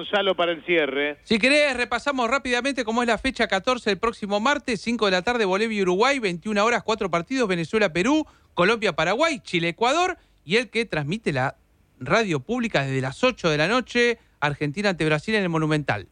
Gonzalo, para el cierre. Si querés, repasamos rápidamente cómo es la fecha 14 el próximo martes, 5 de la tarde, Bolivia-Uruguay, 21 horas, 4 partidos, Venezuela-Perú, Colombia-Paraguay, Chile-Ecuador, y el que transmite la radio pública desde las 8 de la noche, Argentina ante Brasil en el Monumental.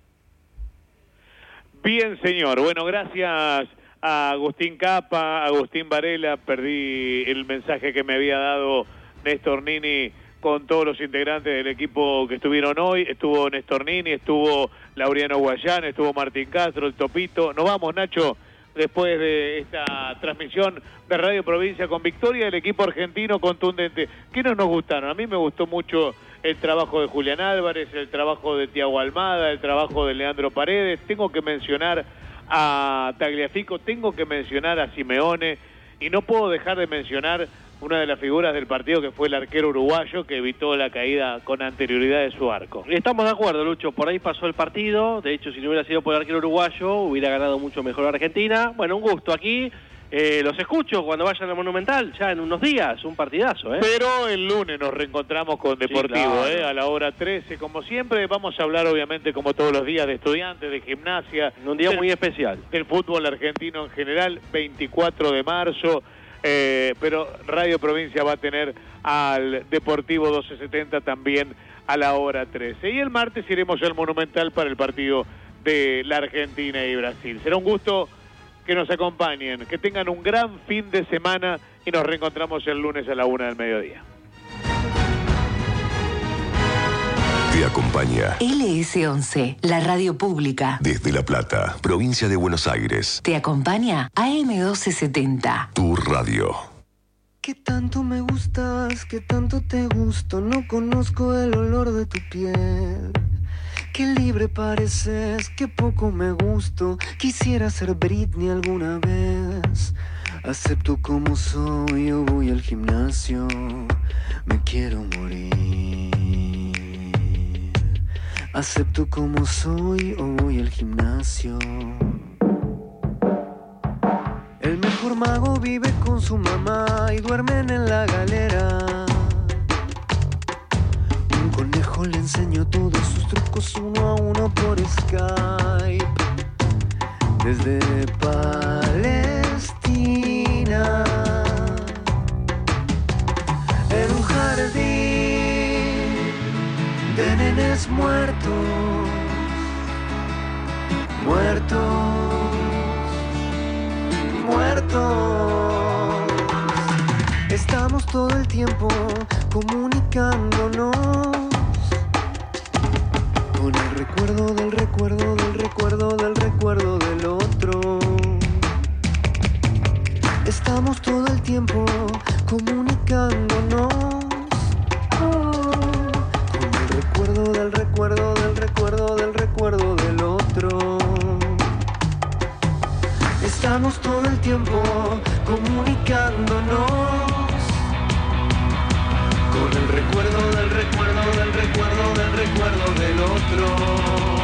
Bien, señor. Bueno, gracias a Agustín Capa, Agustín Varela. Perdí el mensaje que me había dado Néstor Nini con todos los integrantes del equipo que estuvieron hoy. Estuvo Néstor Nini, estuvo Laureano Guayán, estuvo Martín Castro, el Topito. Nos vamos, Nacho, después de esta transmisión de Radio Provincia con victoria del equipo argentino contundente. ¿Quiénes nos gustaron? A mí me gustó mucho el trabajo de Julián Álvarez, el trabajo de Thiago Almada, el trabajo de Leandro Paredes. Tengo que mencionar a Tagliafico, tengo que mencionar a Simeone, y no puedo dejar de mencionar una de las figuras del partido, que fue el arquero uruguayo, que evitó la caída con anterioridad de su arco. Estamos de acuerdo, Lucho, por ahí pasó el partido. De hecho, si no hubiera sido por el arquero uruguayo, hubiera ganado mucho mejor Argentina. Bueno, un gusto aquí. Los escucho cuando vayan al Monumental, ya en unos días, un partidazo, Pero el lunes nos reencontramos con Deportivo, sí, claro. A la hora 13, como siempre. Vamos a hablar, obviamente, como todos los días, de Estudiantes, de Gimnasia. Un día muy especial. Del fútbol argentino en general, 24 de marzo. Pero Radio Provincia va a tener al Deportivo 1270 también a la hora 13. Y el martes iremos al Monumental para el partido de la Argentina y Brasil. Será un gusto que nos acompañen, que tengan un gran fin de semana, y nos reencontramos el lunes a la 1 del mediodía. Te acompaña LS11, la radio pública. desde La Plata, provincia de Buenos Aires. Te acompaña AM1270. Tu radio. ¿Qué tanto me gustas? ¿Qué tanto te gusto? No conozco el olor de tu piel. Qué libre pareces, qué poco me gusto. Quisiera ser Britney alguna vez. Acepto como soy, yo voy al gimnasio. Me quiero morir. Acepto como soy, o voy al gimnasio. El mejor mago vive con su mamá y duermen en la galera. Un conejo le enseñó todos sus trucos uno a uno por Skype. Desde Palestina, en un jardín de nenes muertos, muertos. Estamos todo el tiempo comunicándonos con el recuerdo del recuerdo del recuerdo del recuerdo del otro. Estamos todo el tiempo comunicándonos con el recuerdo del recuerdo del recuerdo del recuerdo del otro. Estamos todo el tiempo comunicándonos con el recuerdo del recuerdo del recuerdo del recuerdo del otro.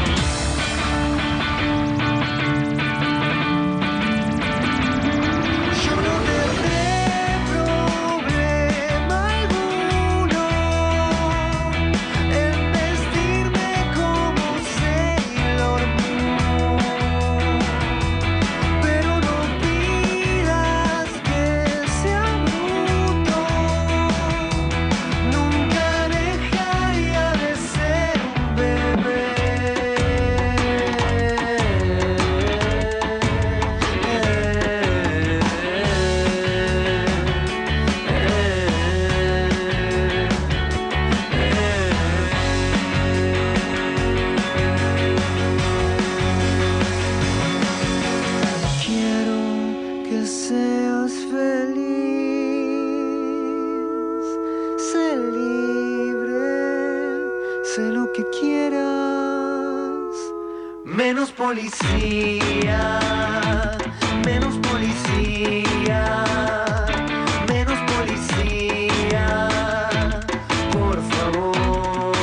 Policía, menos policía, menos policía, por favor.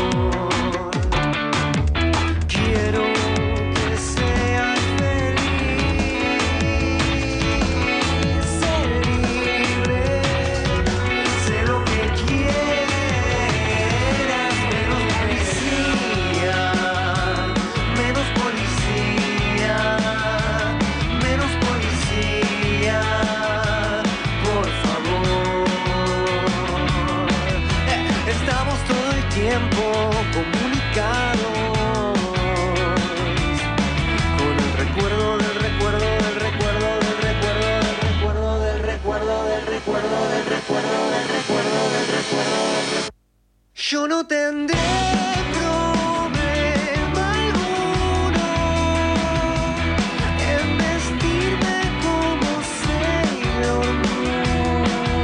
Quiero que seas feliz, sé libre, sé lo que quieras, menos policía. Yo no tendré problema alguno en vestirme como Sailor Moon,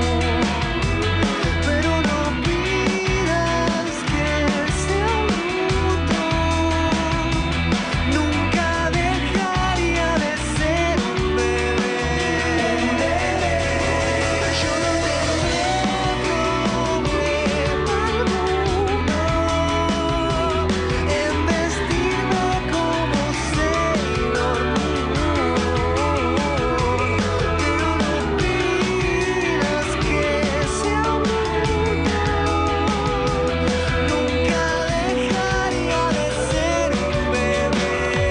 pero no pidas que sea bruto. Nunca dejaría de ser un bebé. Yo no tendré problema alguno en vestirme como Sailor Moon, pero no pidas que sea bruto. Nunca dejaría de ser un bebé.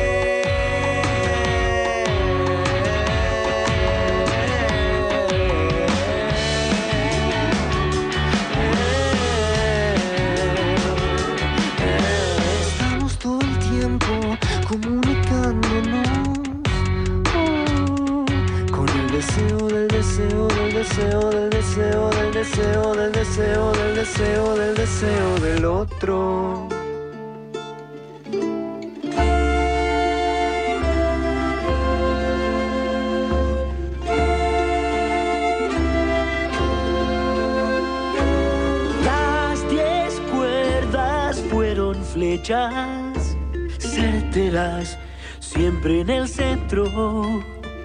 Estamos todo el tiempo comunicándonos con el deseo del deseo del deseo del deseo del deseo del deseo del deseo del deseo del otro. Las 10 cuerdas fueron flechas certeras, siempre en el centro.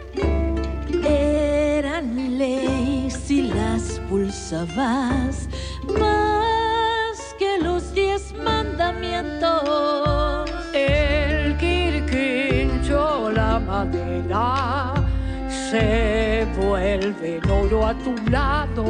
Eran ley si las pulsabas más que los 10 mandamientos. El quirquincho, la madera, se vuelve oro a tu lado.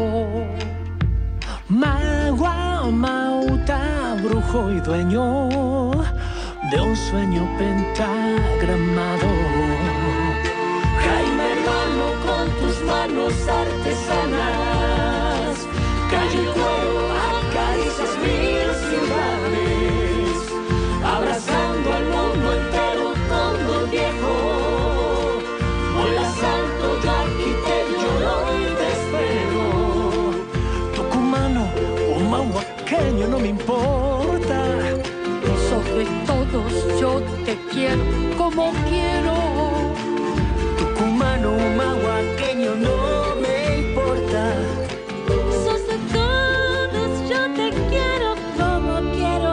Magua, mauta, brujo y dueño de un sueño pentagramado. Jaime hermano, con tus manos artesanas, calle y cuero, acaricias 1000 ciudades, abrazando al mundo entero, Cóndor viejo. Vuelas alto, yo aquí te lloro y te espero. Tucumano, un mahuaqueño, no me importa. Sobre todos yo te quiero como quiero. Tucumano, un mahuaqueño, no me importa. Sos de todos, yo te quiero como quiero.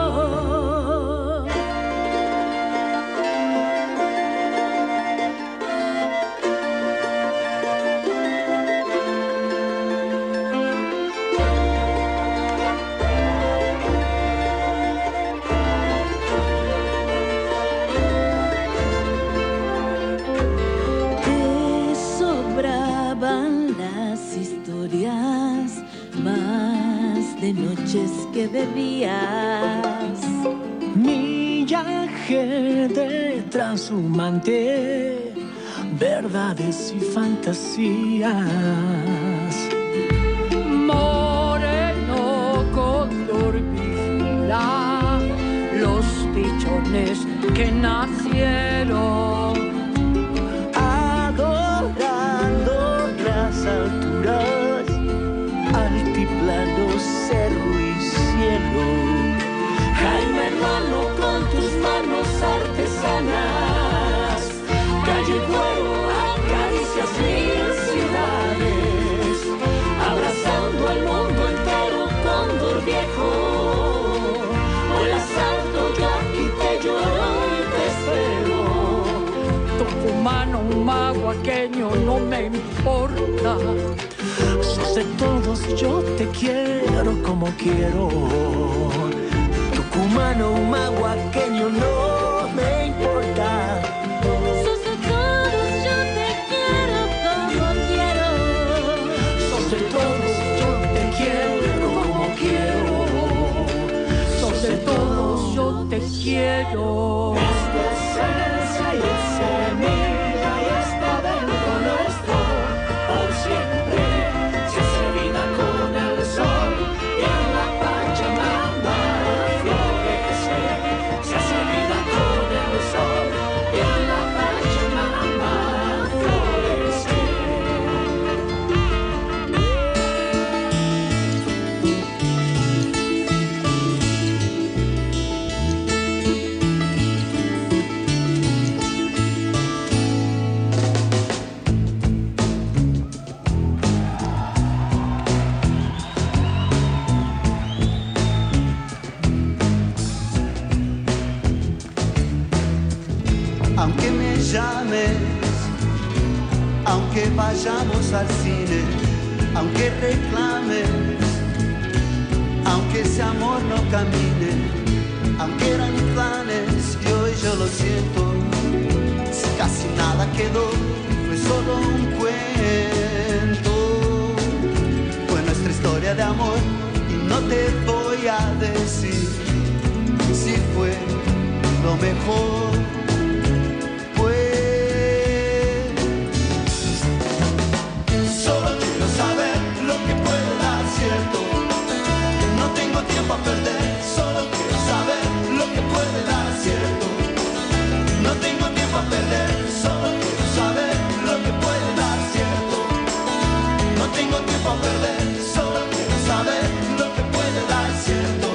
Te sobraban las historias, más de noches que bebías. Millaje de transhumante, verdades y fantasías. Moreno cóndor vigila los pichones que nacieron. Adorando las alturas, altiplano, cerro y cielo. Jaime hermano, con tus manos artesanas, calle y cuero, acaricias 1000 ciudades, abrazando al mundo entero, Cóndor viejo. Vuelas alto, yo aquí te lloro y te espero. Tucumano, un mahuaqueño, no me importa. Sos de todos, yo te quiero como quiero. Tucumano, un mahuaqueño, no me importa. Sos de todos, yo te quiero como quiero. Sos de todos, yo te quiero como quiero. Sos de todos, yo te quiero. Es tu esencia y es semilla y está dentro nuestro. Por siempre se hace vida con el sol y en la Pachamama florece. Se hace vida con el sol y en la Pachamama florece. aunque me llames, aunque vayamos al cine, aunque reclames, aunque ese amor no camine, aunque eran planes y hoy yo lo siento, si casi nada quedó, fue solo un cuento, fue nuestra historia de amor y no te voy a decir si fue lo mejor. A perder, solo quiero saber lo que puede dar cierto. No tengo tiempo a perder, solo quiero saber lo que puede dar cierto. No tengo tiempo a perder, solo quiero saber lo que puede dar cierto.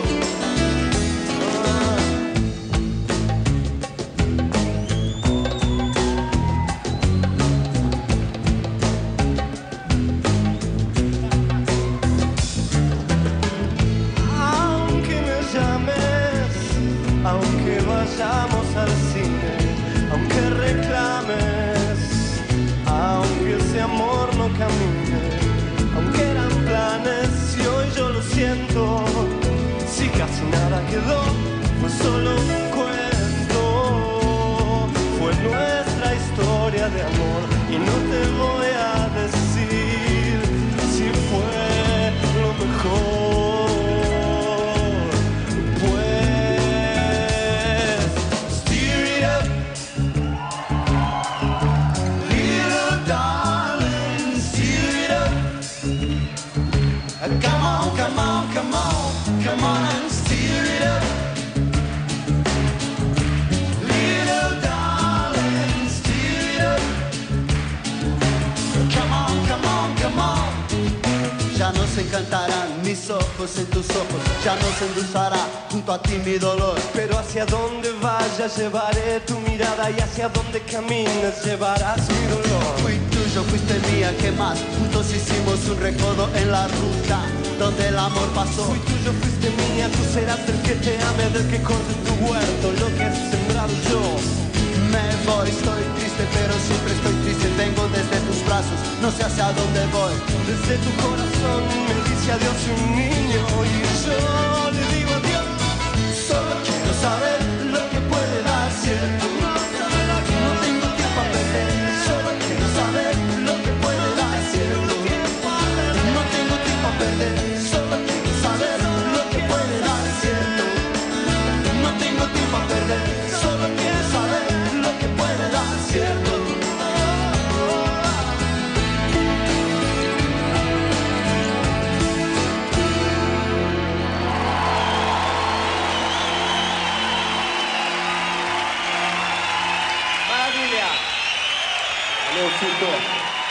Vayamos al cine, aunque reclames, aunque ese amor no camine, aunque eran planes y hoy yo lo siento, si casi nada quedó, fue solo un cuento, fue nuestra historia de amor y no te voy a decir si fue lo mejor. Come on and steer it up. Little darling, steer it up. Come on, come on, come on. Ya no se encantarán mis ojos en tus ojos, ya no se endulzará junto a ti mi dolor. Pero hacia donde vayas llevaré tu mirada y hacia donde camines llevarás mi dolor. Fui tuyo, fuiste mía, ¿qué más? Juntos hicimos un recodo en la ruta donde el amor pasó. Fui tuyo, fuiste mía, tú serás el que te ame, del que corte tu huerto, lo que has sembrado yo. Me voy, estoy triste, pero siempre estoy triste. Vengo desde tus brazos, no sé hacia dónde voy. Desde tu corazón me dice adiós un niño y yo le digo adiós. Solo quiero saber lo que puede dar cierto. No tengo tiempo a perder, solo quiero saber lo que puede dar cierto. No tengo tiempo a perder, solo quiero saber lo que puede dar cierto. No tengo tiempo a perder, solo quiero saber lo que puede dar cierto. Maravilla. Leocito.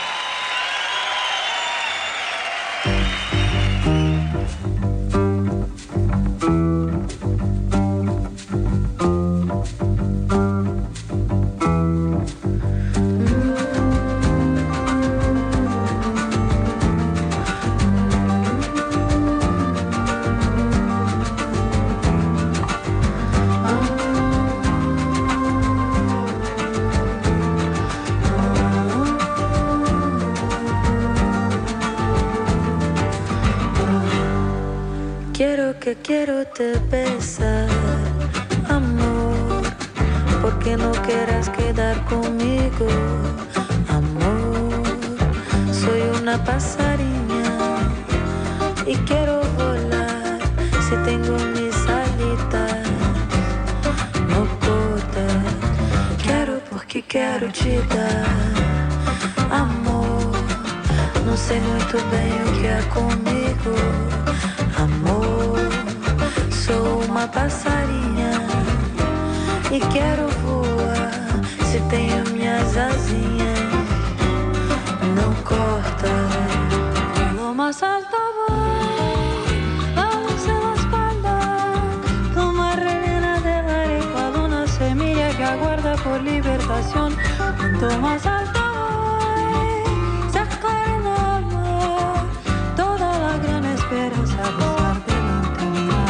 Quiero te besar, amor, porque no quieras quedar conmigo, amor. Soy una pasarina y quiero volar, si tengo mis alitas, no cortas. Quiero porque quero te dar, amor. Não sei muito bem o que é comigo, amor. Sou uma passarinha e quero voar, se tenho minhas asinhas, não corta. Lo más alto voy, vamos en la espalda, como relena de la arepa de una semilla que aguarda por libertación. Cuanto más alto voy, sacar en alma toda la gran esperanza de estar delante de mí.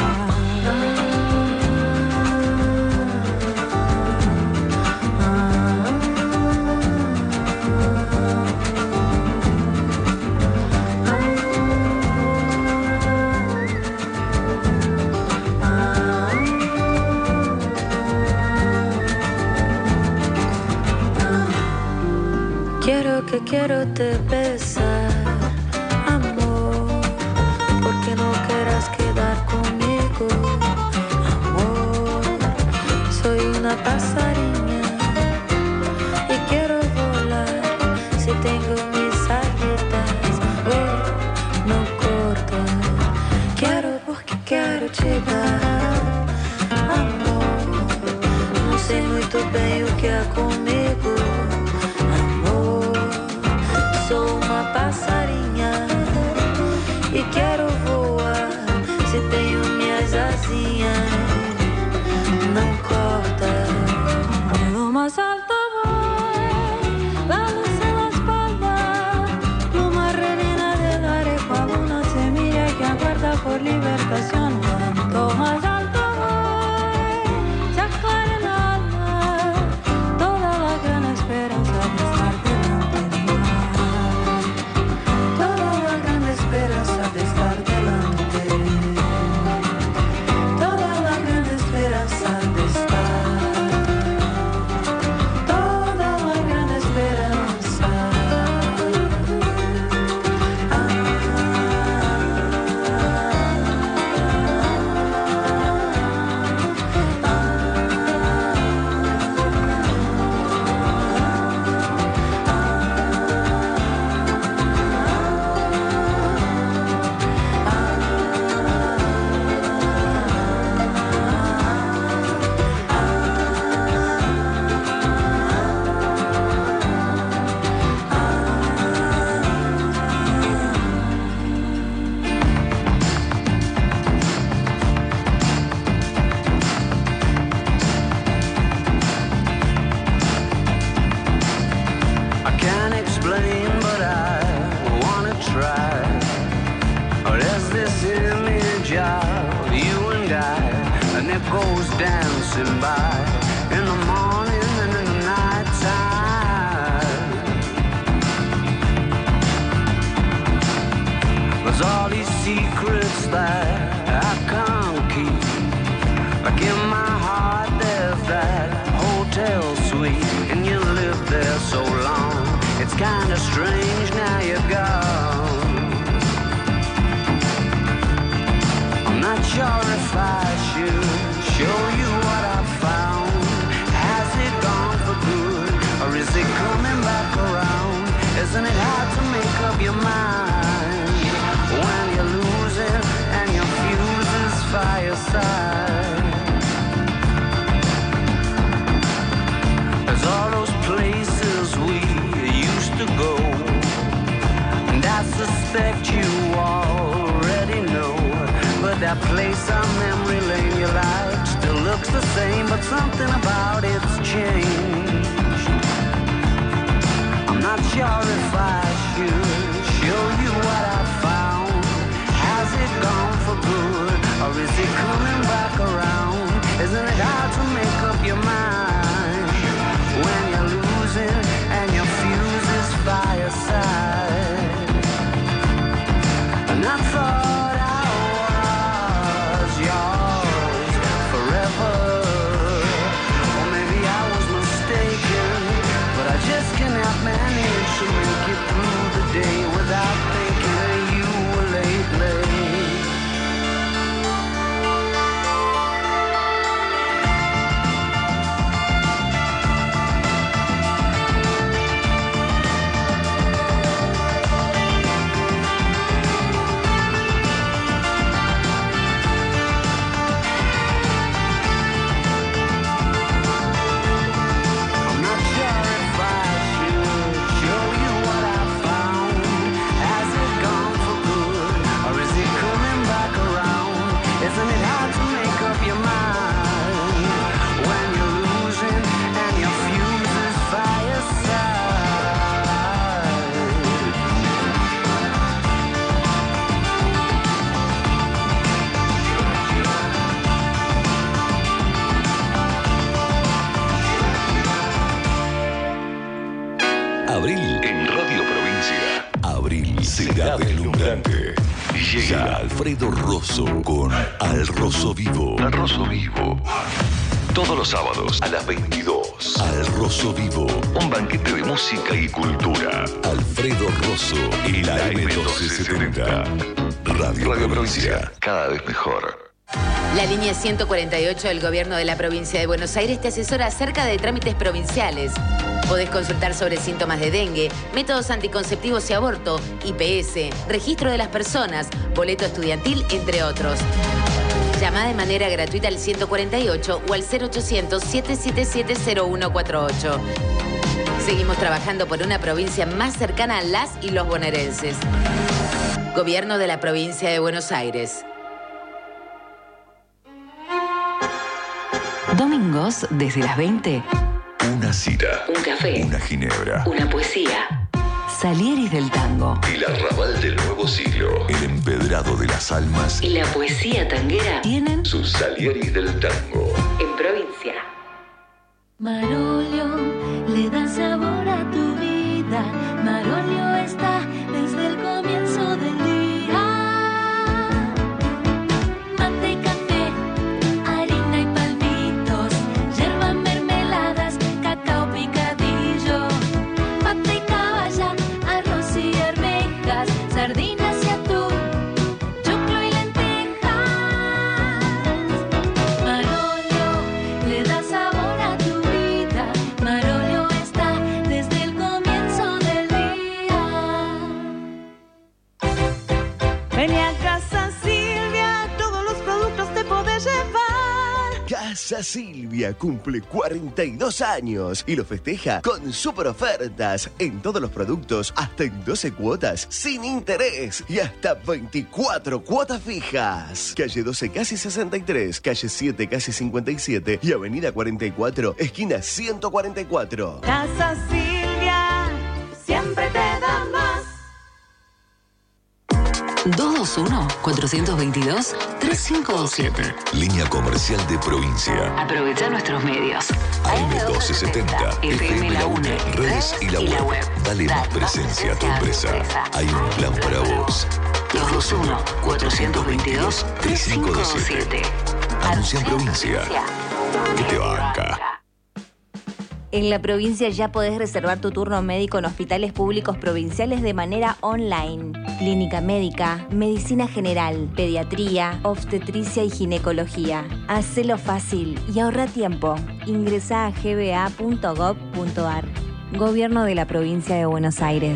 que quiero te besar, amor, porque no quieras quedar conmigo, amor, soy una pasariña y quiero volar, si tengo mis aletas, oh, no corto, quiero porque quiero te dar, amor, não sei muito bem o que é comigo, sou uma passarinha e quero voar. Se tenho minhas asinhas, não corta. Lo más alto voy, la luz en la espalda, pluma reina del aire, cual una semilla que aguarda por libertación. Cuanto más alto voy, se aclara el alma, toda la gran esperanza de estar delante de mí. Esperanza de estar delante, toda la gran esperanza de estar, toda la gran esperanza. Dancing by in the morning and in the night time. There's all these secrets that I can't keep. Like in my heart there's that hotel suite, and you lived there so long. It's kinda strange now you're gone. I'm not sure if I should show you what I found. Has it gone for good, or is it coming back around? Isn't it hard to make up your mind when you're losing and your fuse is fireside? There's all those places we used to go, and I suspect you already know. But that place on memory lane you like still looks the same, but something about it's changed. I'm not sure if I should show you what I found. Has it gone for good, or is it coming back around? Isn't it hard to make up your mind when you're losing and your fuse is fireside? And I thought I was yours forever, or maybe I was mistaken, but I just cannot manage to make it through the day without thinking of you lately. Abril en Radio Provincia. Abril será deslumbrante. Llega Alfredo Rosso con Al Rosso Vivo. Al Rosso Vivo. Todos los sábados a las 22. Al Rosso Vivo. Un banquete de música y cultura. Alfredo Rosso y la M1270. Radio Provincia. Cada vez mejor. La línea 148 del Gobierno de la Provincia de Buenos Aires te asesora acerca de trámites provinciales. Podés consultar sobre síntomas de dengue, métodos anticonceptivos y aborto, IPS, registro de las personas, boleto estudiantil, entre otros. Llama de manera gratuita al 148 o al 0800-777-0148. Seguimos trabajando por una provincia más cercana a las y los bonaerenses. Gobierno de la Provincia de Buenos Aires. Domingos, desde las 20. Una cita. Un café. Una ginebra. Una poesía. Salieris del tango. El arrabal del nuevo siglo. El empedrado de las almas. Y la poesía tanguera tienen sus Salieris del tango. En provincia. Marolio le da sabor a tu vida. Marolio está desde el comienzo del día. Mate y café, harina y palmitos, yerba, mermeladas, cacao picadillo, mate y caballa, arroz y arvejas, sardinas y atún, choclo y lentejas. Marolio le da sabor a tu vida. Marolio está desde el comienzo del día. Ven a Casa Silvia, todos los productos te podés llevar. Casa Silvia cumple 42 años y lo festeja con super ofertas en todos los productos, hasta en 12 cuotas sin interés y hasta 24 cuotas fijas. Calle 12 casi 63, calle 7 casi 57 y avenida 44, esquina 144. Casa Silvia, siempre te da más. 221-422-3527. Línea comercial de provincia. Aprovecha nuestros medios. AM1270, FM La Una, redes y la web. Dale más presencia a tu empresa. Hay un plan para vos. 221-422-3527. Anuncia en provincia. Que te banca. En la provincia ya podés reservar tu turno médico en hospitales públicos provinciales de manera online. Clínica médica, medicina general, pediatría, obstetricia y ginecología. Hacelo fácil y ahorra tiempo. Ingresá a gba.gov.ar. Gobierno de la Provincia de Buenos Aires.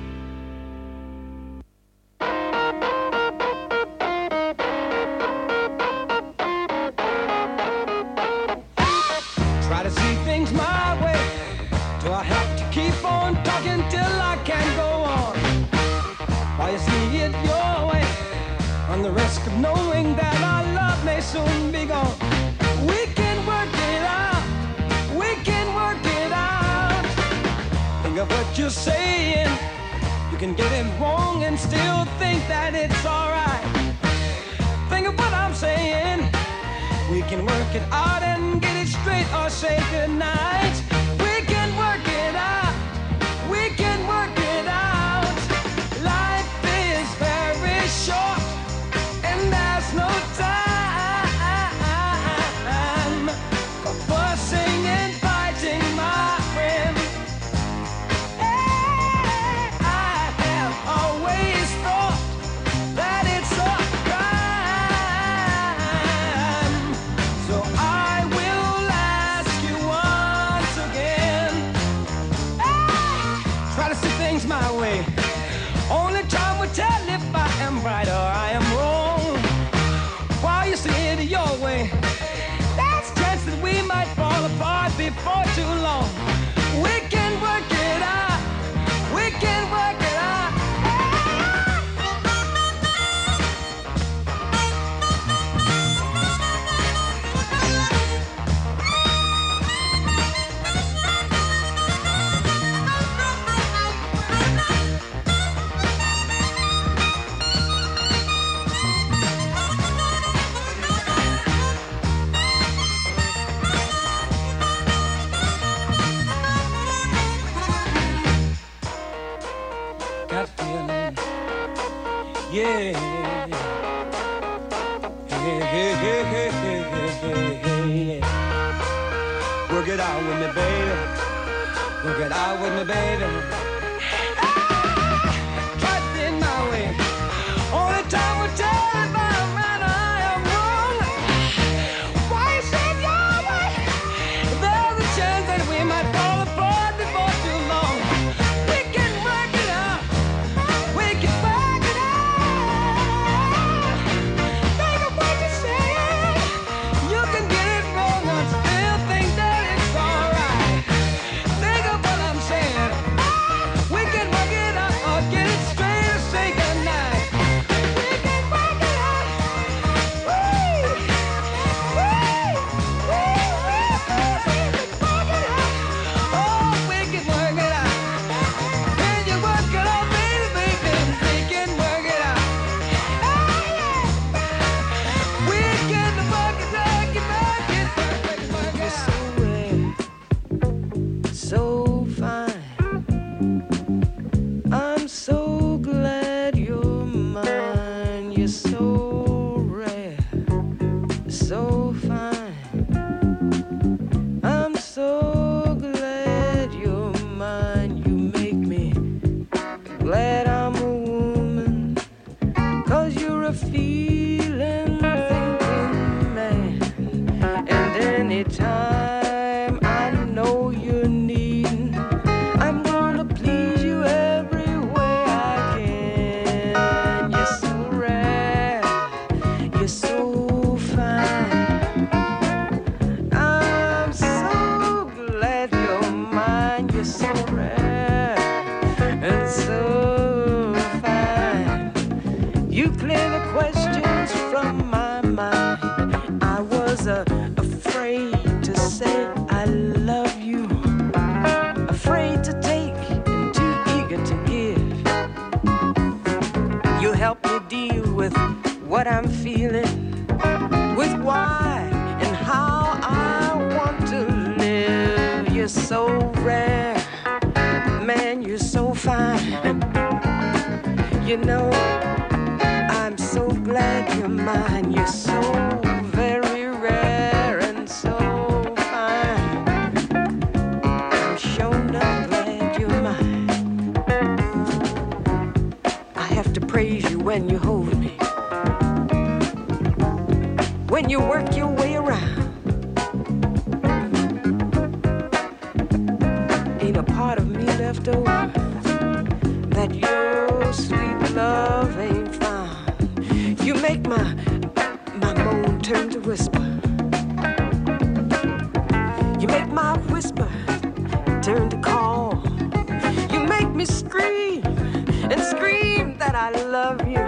Try to see things my way. Do I have to keep on talking till I can't go on? While you see it your way, on the risk of knowing that our love may soon be gone. We can work it out. We can work it out. Think of what you're saying. You can get it wrong and still think that it's alright. Think of what I'm saying. We can work it out and get it straight or say goodnight. We can work it out. We can work it out. Life is very short and there's no time for fussing and fighting, my friend. Hey, I have always thought that it's a crime. So I will ask you once again. Hey, try to see things my way. Only time will tell if I am right or I am wrong. While you see it your way, there's a chance that we might fall apart before too long. We can work it out. We can work it out. Got a feeling, yeah. Hey, hey, hey, hey, hey, hey, hey, hey. it out with me, baby. Work it out with me, baby. Right in my way. Only time will tell if I'm right or I am wrong. Why you say your way? There's a chance that we might fall apart before too long. We can work it out. We can work it out. Think of what you're saying. You can get it wrong and still think that it's alright. Think of what I'm saying. We can work it out or get it straight or say goodnight. We can work it out. Woo! Oh, we can work it out. Can you work it out, baby, baby? We can work it out. We can work it out, You're so rare, so fine. I'm so glad you're mine. You're so rare, so fine. I'm so glad you're mine. You make me glad I'm a woman. 'Cause you're a feeling, thinking man. And anytime I know you're needing, I'm gonna please you every way I can. You're so rare, you're so fine. I'm so glad you're mine. You're so rare and so fine. You clear the questions from my mind. I was afraid to say I love you, afraid to take and too eager to give. You help me deal with what I'm feeling, with why and how I want to live. You're so rare, man, you're so fine. You know, I'm so glad you're mine. You're so very rare and so fine. I'm sure not glad you're mine. I have to praise you when you hold me, when you work your way around. Ain't a part of me left over that your sweet love ain't found. You make my moan turn to whisper. You make my whisper turn to call. You make me scream and scream that I love you.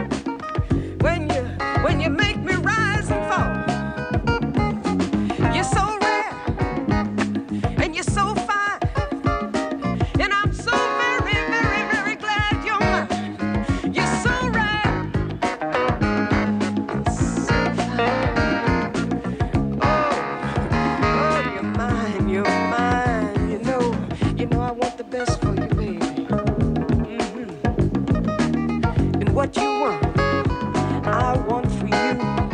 When you make me rise and fall. You're so rare and you're so fine. And I'm so very, very, very glad you're mine. You're so rare and so fine. Oh, you're mine, you're mine. You know I want the best for you, baby. And what you want, I want for you.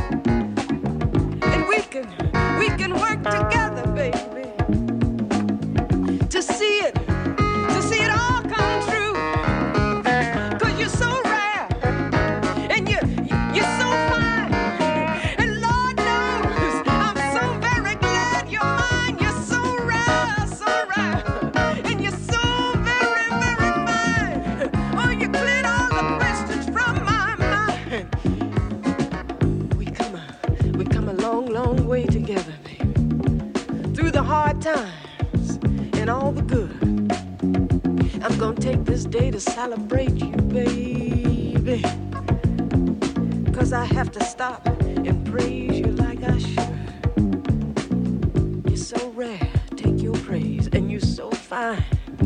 And we can work together, baby, to see it all come true. 'Cause you're so rare and you're so fine. And Lord knows I'm so very glad you're mine. You're so rare, and you're so very, very fine. Oh, you cleared all the questions from my mind. We come a long, long way together, baby. Through the hard times and all the good. I'm gonna take this day to celebrate you, baby. 'Cause I have to stop and praise you like I should. You're so rare, take your praise, and you're so fine.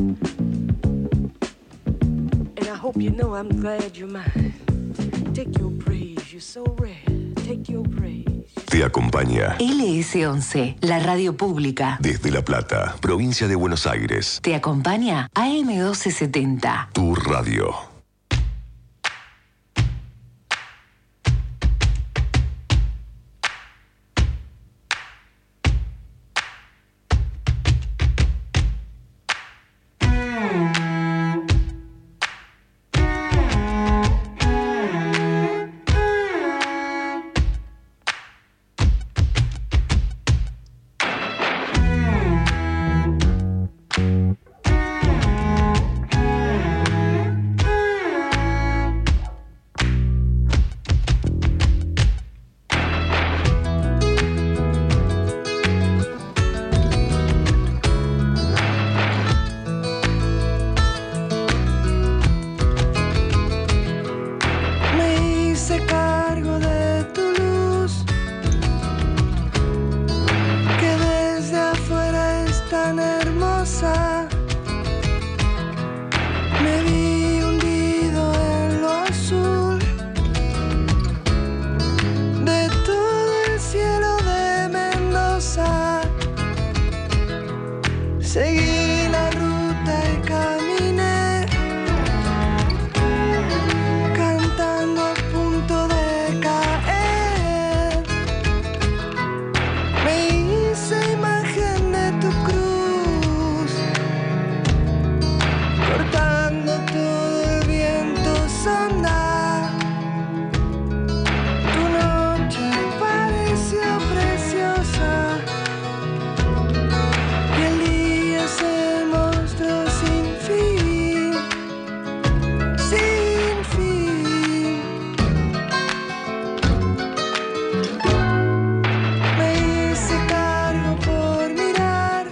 And I hope you know I'm glad you're mine. Take your praise, you're so rare, take your praise. Te acompaña LS11, la radio pública. desde La Plata, provincia de Buenos Aires. Te acompaña AM1270. Tu radio. Seguí la ruta y caminé, cantando a punto de caer. Me hice imagen de tu cruz, cortando todo el viento sonda. Tu noche pareció preciosa y el día se mostró sin fin, sin fin. Me hice cargo por mirar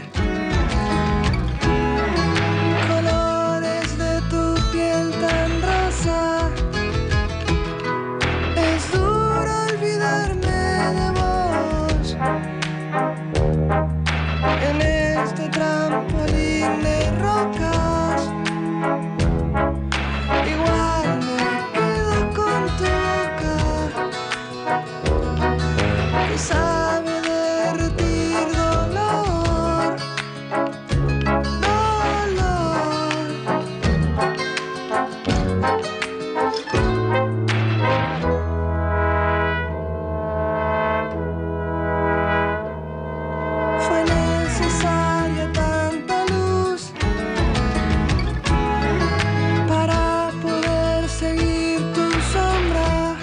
colores de tu piel tan rosa. Es duro olvidarme de vos en este trampolín de rocas. Igual me quedo con tu boca que sabe derretir dolor, dolor. Fue necesaria tanta luz para poder seguir tu sombra.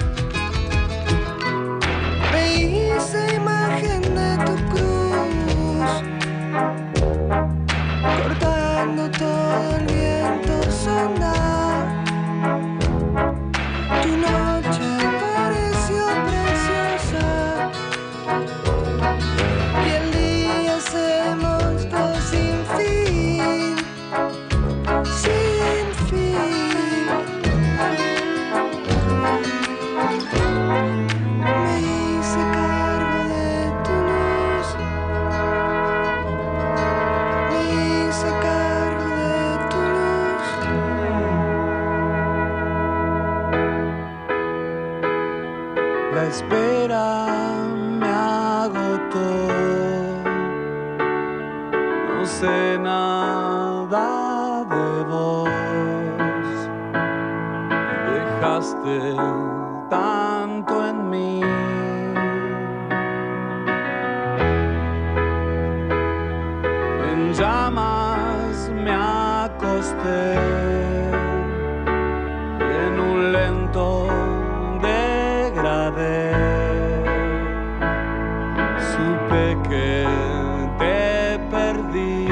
Me hice imagen de tu cruz, cortando todo el viento sonda. Tu noche pareció preciosa y el día se mostró sin fin, sin fin. Me hice cargo de tu luz, me hice cargo de tu luz. La espera me agotó, no sé nada de vos, dejaste tanto en mí. En llamas me acosté, en un lento degradé. Supe que te perdí.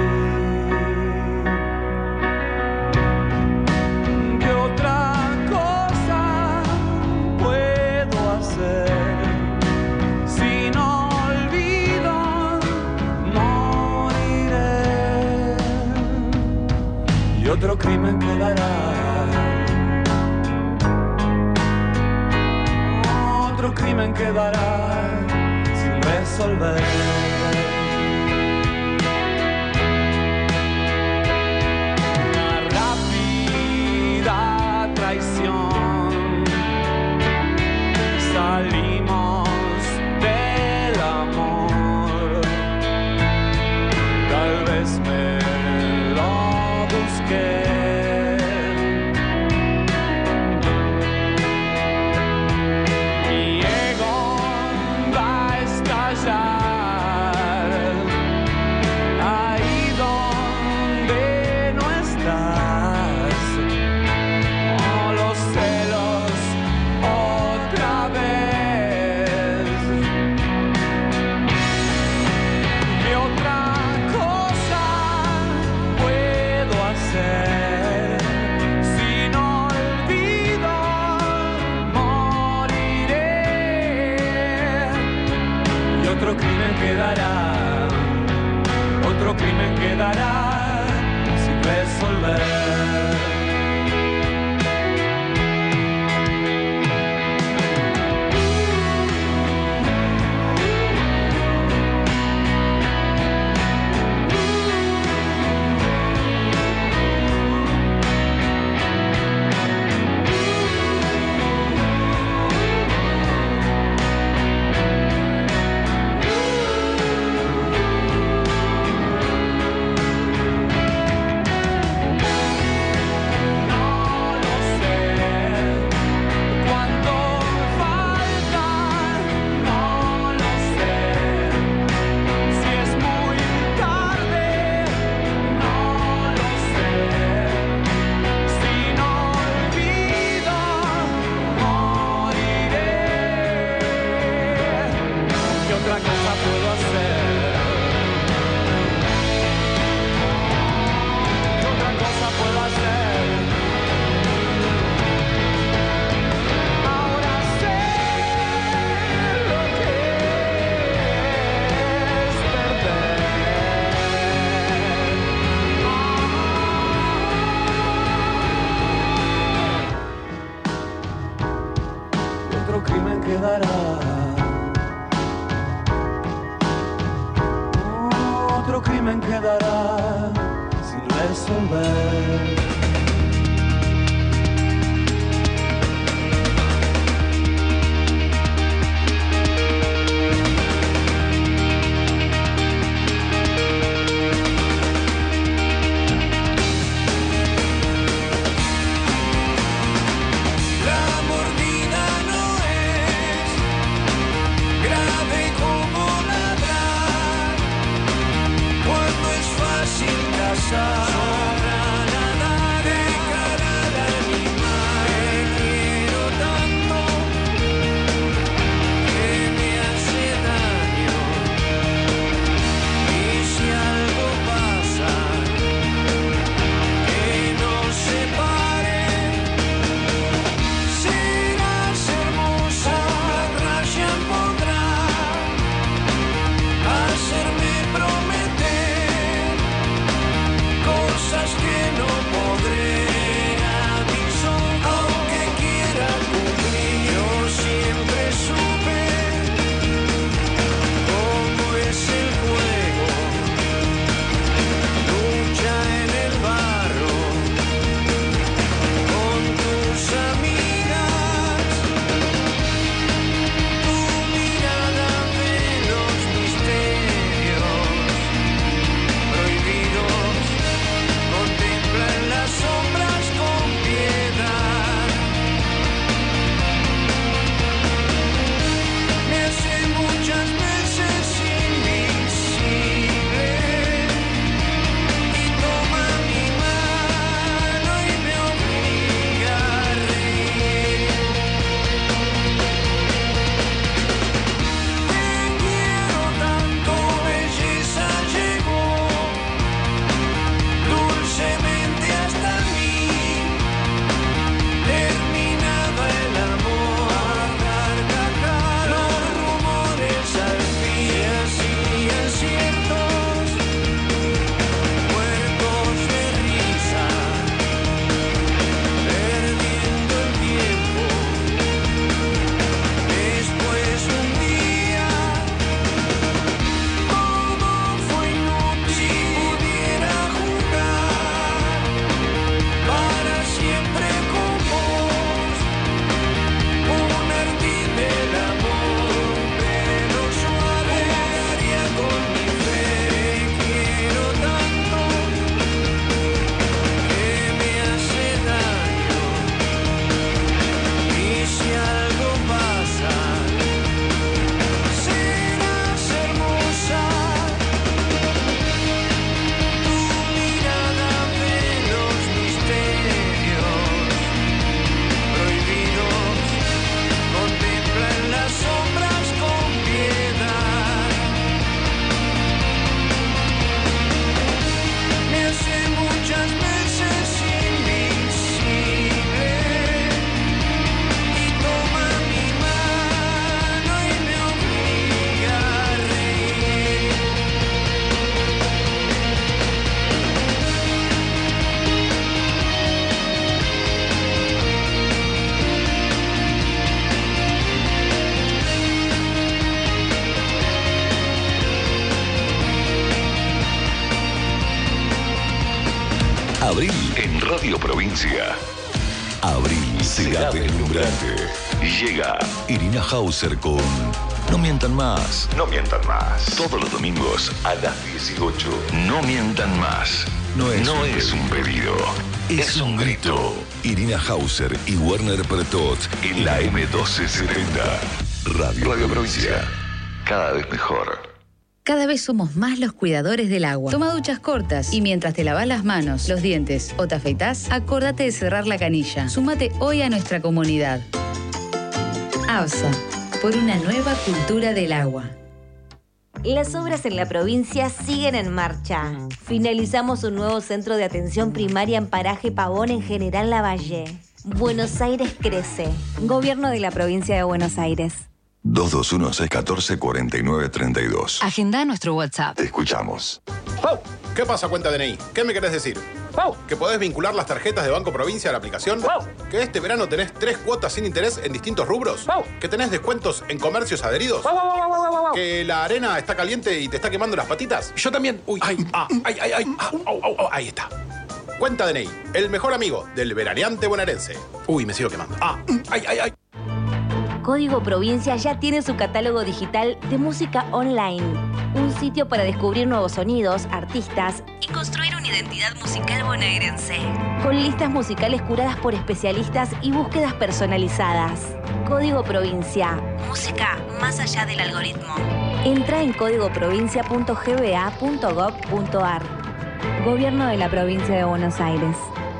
¿Qué otra cosa puedo hacer? Si no olvido, moriré y otro crimen quedará. Otro crimen quedará sin resolver. Una rápida traición. Salimos del amor. Tal vez me lo busqué. Mi ego va a estallar ahí donde no estás. Oh, los celos otra vez. ¿Qué otra cosa puedo hacer? Si no olvido, moriré y otro crimen quedará, otro crimen quedará sin resolver. Abril en Radio Provincia. Abril será deslumbrante. Llega Irina Hauser con No Mientan Más. No Mientan Más. Todos los domingos a las 18. No Mientan Más. No es un pedido. Es un grito. Irina Hauser y Werner Pretot en la M1270. Radio Provincia. Cada vez mejor. Cada vez somos más los cuidadores del agua. Toma duchas cortas y mientras te lavas las manos, los dientes o te afeitás, acordate de cerrar la canilla. Súmate hoy a nuestra comunidad. ABSA, por una nueva cultura del agua. Las obras en la provincia siguen en marcha. Finalizamos un nuevo centro de atención primaria en Paraje Pavón en General Lavalle. Buenos Aires crece. Gobierno de la provincia de Buenos Aires. 221-614-4932. Agenda nuestro WhatsApp. Te escuchamos. ¡Pau! ¿Qué pasa, cuenta DNI? ¿Qué me querés decir? ¡Pau! ¿Que podés vincular las tarjetas de Banco Provincia a la aplicación? ¡Pau! ¿Que este verano tenés 3 cuotas sin interés en distintos rubros? ¡Pau! ¿Que tenés descuentos en comercios adheridos? ¡Pau! ¿Que la arena está caliente y te está quemando las patitas? Yo también. Uy. Ay. Ahí está. Cuenta DNI, el mejor amigo del veraneante bonaerense. Uy, me sigo quemando. Ay. Código Provincia ya tiene su catálogo digital de música online. Un sitio para descubrir nuevos sonidos, artistas y construir una identidad musical bonaerense. Con listas musicales curadas por especialistas y búsquedas personalizadas. Código Provincia. Música más allá del algoritmo. Entra en códigoprovincia.gba.gov.ar. Gobierno de la Provincia de Buenos Aires.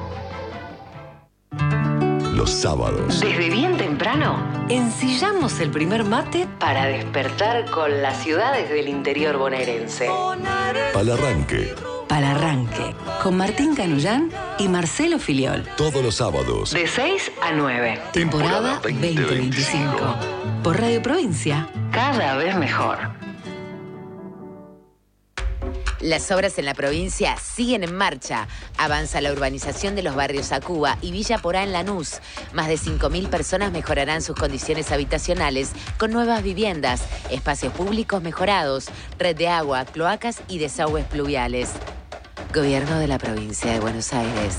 Los sábados. Desde bien temprano, ensillamos el primer mate para despertar con las ciudades del interior bonaerense. Palarranque. Palarranque, con Martín Canullán y Marcelo Filiol. Todos los sábados. De 6 a 9. Temporada 2025. Por Radio Provincia, cada vez mejor. Las obras en la provincia siguen en marcha. Avanza la urbanización de los barrios Acuba y Villa Porá en Lanús. Más de 5.000 personas mejorarán sus condiciones habitacionales con nuevas viviendas, espacios públicos mejorados, red de agua, cloacas y desagües pluviales. Gobierno de la Provincia de Buenos Aires.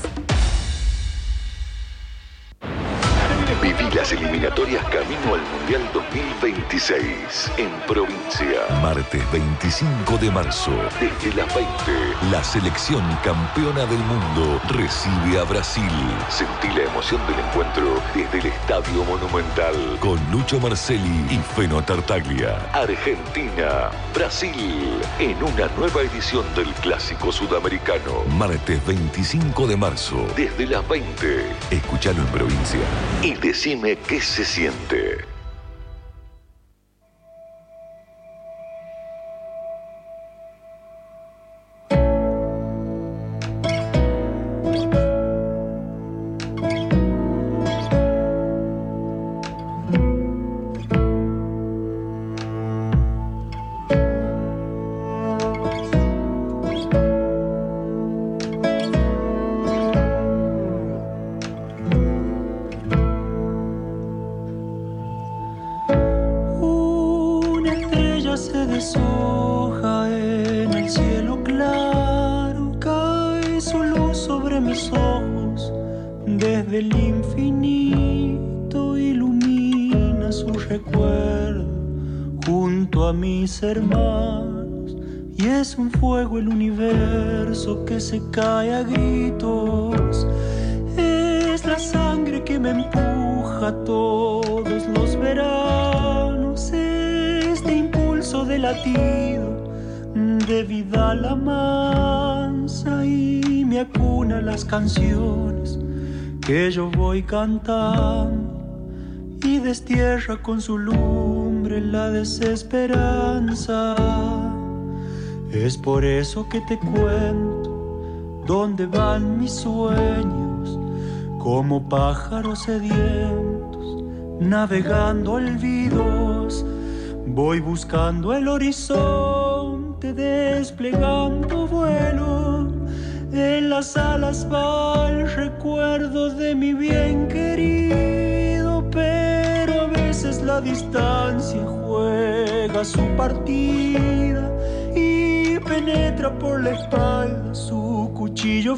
Viví las eliminatorias camino al Mundial 2026 en provincia. Martes 25 de marzo, desde las 20, la selección campeona del mundo recibe a Brasil. Sentí la emoción del encuentro desde el Estadio Monumental con Lucho Marcelli y Feno Tartaglia. Argentina, Brasil, en una nueva edición del Clásico Sudamericano. Martes 25 de marzo, desde las 20. Escuchalo en provincia y decime qué se siente. Hermanos, y es un fuego el universo que se cae a gritos. Es la sangre que me empuja todos los veranos. Este impulso de latido de vida la mansa y me acuna las canciones que yo voy cantando y destierra con su lumbre la desesperanza. Es por eso que te cuento dónde van mis sueños, como pájaros sedientos, navegando olvidos. Voy buscando el horizonte, desplegando vuelo. En las alas va el recuerdo de mi bien querido, pero a veces la distancia juega su partida y penetra por la espalda su cuchillo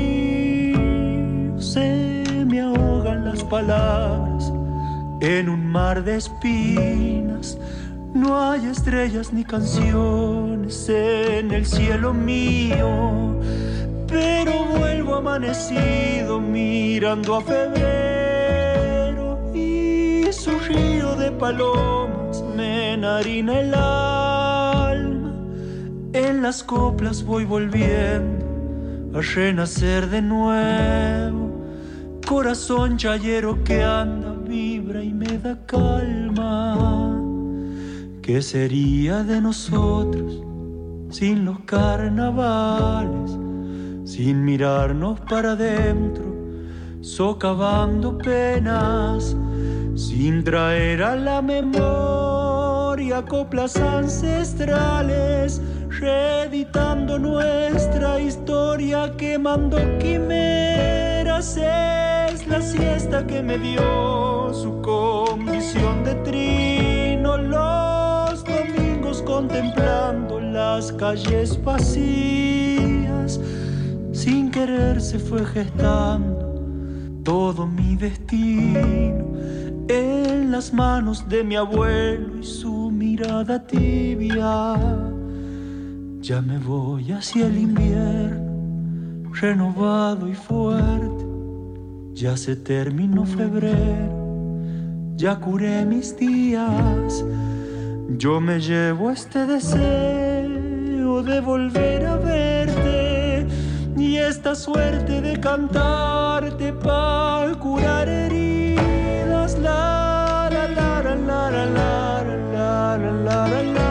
frío. Se me ahogan las palabras en un mar de espinas. No hay estrellas ni canciones en el cielo mío, pero vuelvo amanecido mirando a febrero y su río de palomas me enharina el alma. En las coplas voy volviendo a renacer de nuevo. Corazón chayero que anda, vibra y me da calma. ¿Qué sería de nosotros sin los carnavales? Sin mirarnos para adentro, socavando penas, sin traer a la memoria coplas ancestrales, reeditando nuestra historia, quemando quimeras. Es la siesta que me dio su condición de trino, los domingos contemplando las calles vacías. Sin querer se fue gestando todo mi destino en las manos de mi abuelo y su mirada tibia. Ya me voy hacia el invierno, renovado y fuerte. Ya se terminó febrero, ya curé mis días. Yo me llevo este deseo de volver a verte, esta suerte de cantarte para curar heridas. La la la la la la la la la la la la.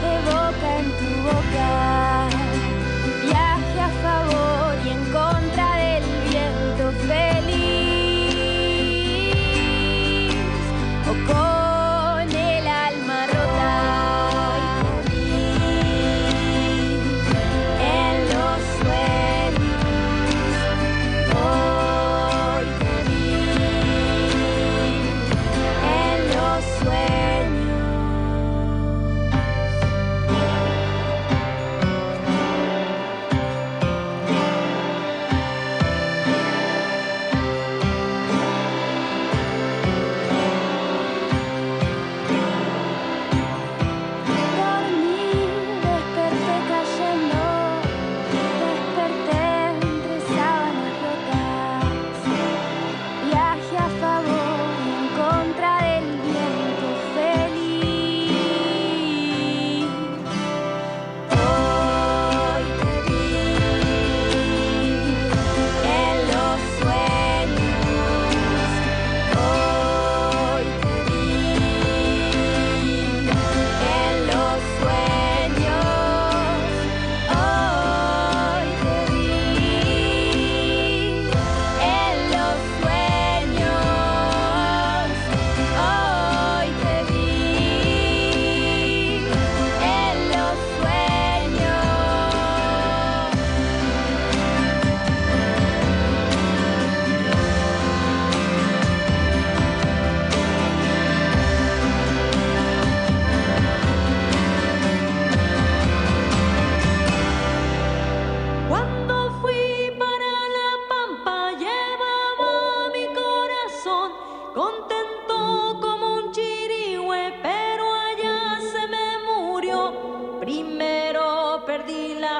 Viaje a favor y en contra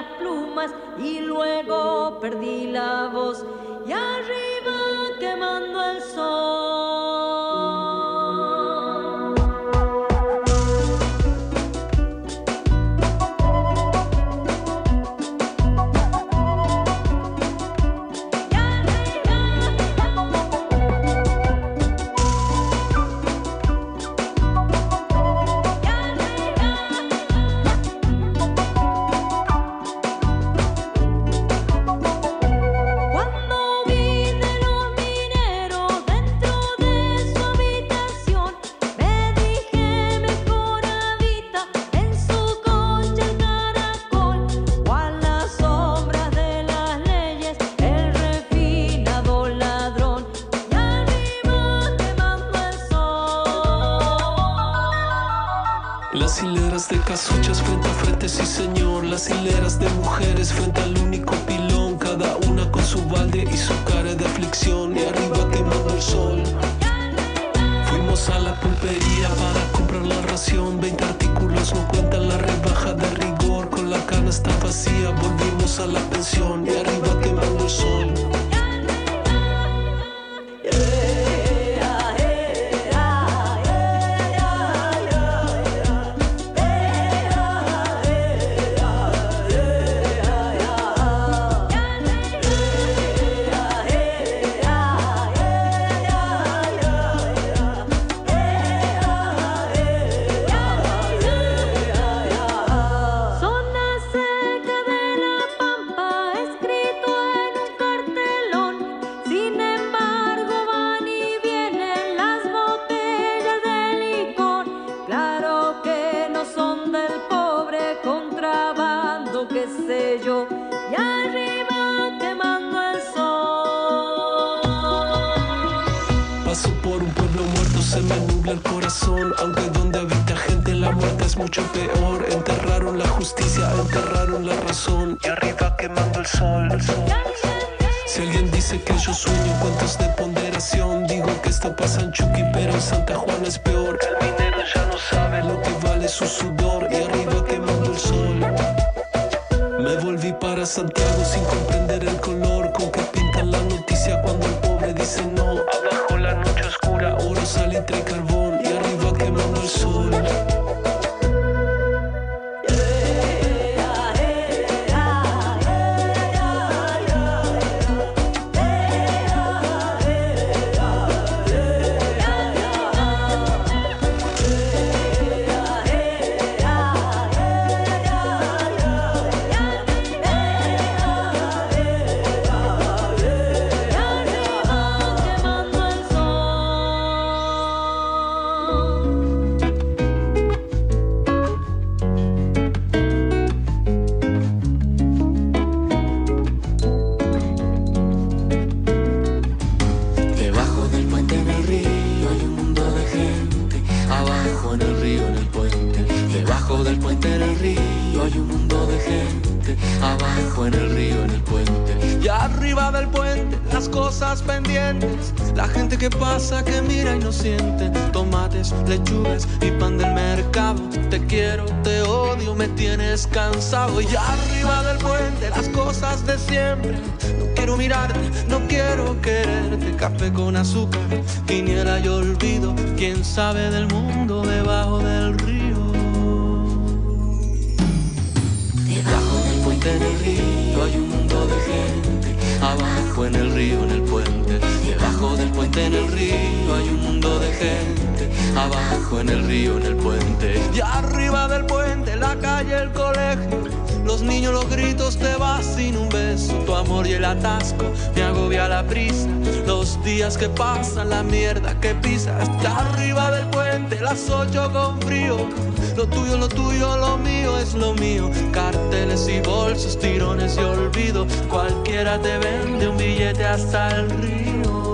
plumas y luego perdí la voz. Y arriba quemando el sol. Las hileras de casuchas frente a frente, sí señor. Las hileras de mujeres frente al único pilón, cada una con su balde y su cara de aflicción. Y arriba quemando el sol. Fuimos a la pulpería para comprar la ración. 20 artículos no cuentan la rebaja de rigor. Con la canasta vacía volvimos a la pensión. Y arriba quemando el sol. Aunque donde habita gente la muerte es mucho peor. Enterraron la justicia, enterraron la razón. Y arriba quemando el sol. Si alguien dice que yo sueño cuentos de ponderación, digo que esto pasa en Chucky, pero en Santa Juana es peor. El minero ya no sabe lo que vale su sudor. Y arriba quemando el sol. Me volví para Santiago sin comprender el color con que pintan la noticia cuando el pobre dice no. Abajo la noche oscura, oro, salitre y carbón. Y arriba quemando el sol. Pendientes, la gente que pasa, que mira y no siente. Tomates, lechugas y pan del mercado. Te quiero, te odio, me tienes cansado. Y arriba del puente, las cosas de siempre. No quiero mirarte, no quiero quererte. Café con azúcar, quiniela y olvido. Quién sabe del mundo debajo del río. Debajo del puente en el río hay un mundo de gente. Abajo en el río, en el puente. Debajo del puente en el río hay un mundo de gente. Abajo en el río, en el puente. Y arriba del puente, la calle, el colegio. Los niños, los gritos, te vas sin un beso. Tu amor y el atasco, me agobia la prisa. Los días que pasan, la mierda que pisas. Y arriba del puente, las 8 con frío. Lo tuyo, lo mío es lo mío. Carteles y bolsos, tirones y olvido. Cualquiera te vende un billete hasta el río.